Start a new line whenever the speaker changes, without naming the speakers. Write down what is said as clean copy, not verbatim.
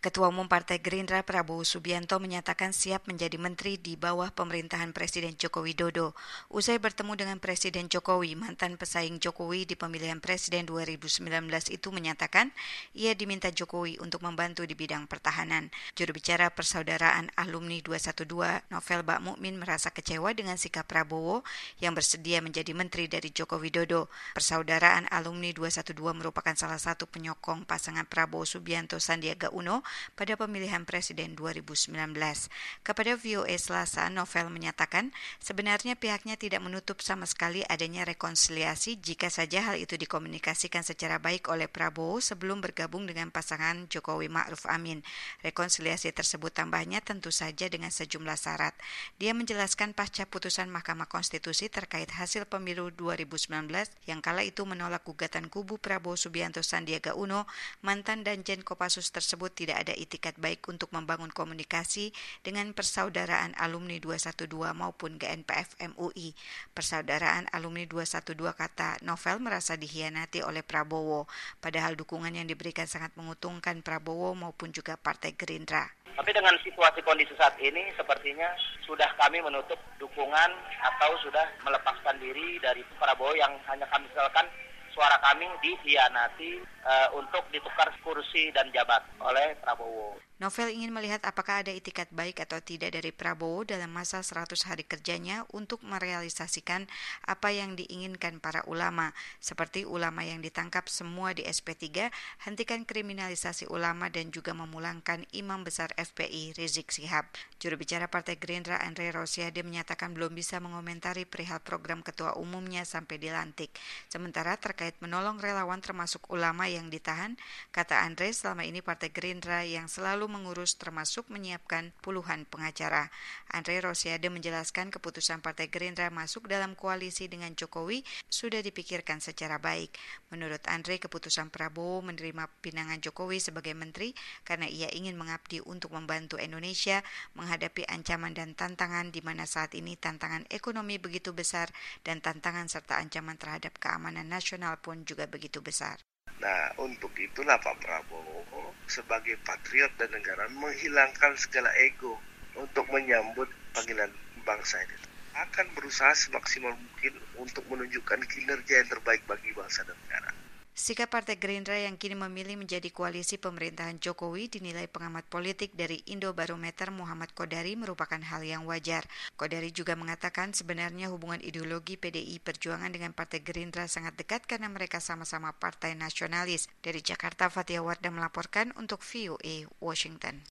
Ketua Umum Partai Gerindra Prabowo Subianto menyatakan siap menjadi menteri di bawah pemerintahan Presiden Joko Widodo. Usai bertemu dengan Presiden Jokowi, mantan pesaing Jokowi di pemilihan Presiden 2019 itu menyatakan ia diminta Jokowi untuk membantu di bidang pertahanan. Juru bicara Persaudaraan Alumni 212, Novel Bakmukmin, merasa kecewa dengan sikap Prabowo yang bersedia menjadi menteri dari Joko Widodo. Persaudaraan Alumni 212 merupakan salah satu penyokong pasangan Prabowo Subianto Sandiaga Uno pada pemilihan Presiden 2019. Kepada VOA Selasa, Novel menyatakan sebenarnya pihaknya tidak menutup sama sekali adanya rekonsiliasi jika saja hal itu dikomunikasikan secara baik oleh Prabowo sebelum bergabung dengan pasangan Jokowi Ma'ruf Amin. Rekonsiliasi tersebut tambahnya tentu saja dengan sejumlah syarat. Dia menjelaskan pasca putusan Mahkamah Konstitusi terkait hasil pemilu 2019 yang kala itu menolak gugatan kubu Prabowo Subianto Sandiaga Uno, mantan Danjen Kopassus tersebut tidak ada itikat baik untuk membangun komunikasi dengan Persaudaraan Alumni 212 maupun GNPF MUI. Persaudaraan Alumni 212, kata Novel, merasa dikhianati oleh Prabowo, padahal dukungan yang diberikan sangat menguntungkan Prabowo maupun juga Partai Gerindra.
Tapi dengan situasi kondisi saat ini sepertinya sudah kami menutup dukungan atau sudah melepaskan diri dari Prabowo yang hanya kami misalkan suara kami dikhianati untuk ditukar kursi dan jabat oleh Prabowo.
Novel ingin melihat apakah ada itikat baik atau tidak dari Prabowo dalam masa 100 hari kerjanya untuk merealisasikan apa yang diinginkan para ulama, seperti ulama yang ditangkap semua di SP3, hentikan kriminalisasi ulama dan juga memulangkan Imam Besar FPI Rizik Syihab. Juru bicara Partai Gerindra Andre Rosiade menyatakan belum bisa mengomentari perihal program ketua umumnya sampai dilantik. Sementara terkait menolong relawan termasuk ulama yang ditahan, kata Andre, selama ini Partai Gerindra yang selalu mengurus termasuk menyiapkan puluhan pengacara. Andre Rosiade menjelaskan keputusan Partai Gerindra masuk dalam koalisi dengan Jokowi sudah dipikirkan secara baik. Menurut Andre, keputusan Prabowo menerima pinangan Jokowi sebagai menteri karena ia ingin mengabdi untuk membantu Indonesia menghadapi ancaman dan tantangan di mana saat ini tantangan ekonomi begitu besar dan tantangan serta ancaman terhadap keamanan nasional pun juga begitu besar.
Nah, untuk itulah Pak Prabowo sebagai patriot dan negara menghilangkan segala ego untuk menyambut panggilan bangsa ini. Akan berusaha semaksimal mungkin untuk menunjukkan kinerja yang terbaik bagi bangsa dan negara.
Sikap Partai Gerindra yang kini memilih menjadi koalisi pemerintahan Jokowi dinilai pengamat politik dari Indobarometer Muhammad Kodari merupakan hal yang wajar. Kodari juga mengatakan sebenarnya hubungan ideologi PDI Perjuangan dengan Partai Gerindra sangat dekat karena mereka sama-sama partai nasionalis. Dari Jakarta, Fathia Wardah melaporkan untuk VOA Washington.